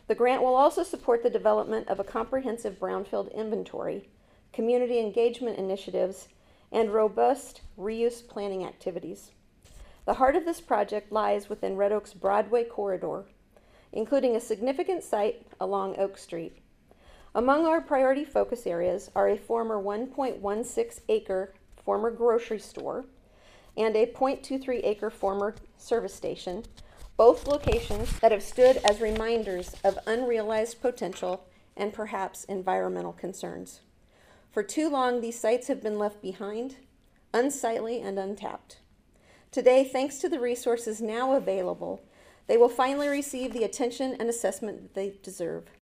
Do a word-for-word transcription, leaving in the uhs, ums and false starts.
The grant will also support the development of a comprehensive brownfield inventory, community engagement initiatives, and robust reuse planning activities. The heart of this project lies within Red Oak's Broadway corridor, including a significant site along Oak Street. Among our priority focus areas are a former one point one six acre former grocery store and a zero point two three acre former service station, both locations that have stood as reminders of unrealized potential and perhaps environmental concerns. For too long, these sites have been left behind, unsightly and untapped. Today, thanks to the resources now available, they will finally receive the attention and assessment that they deserve.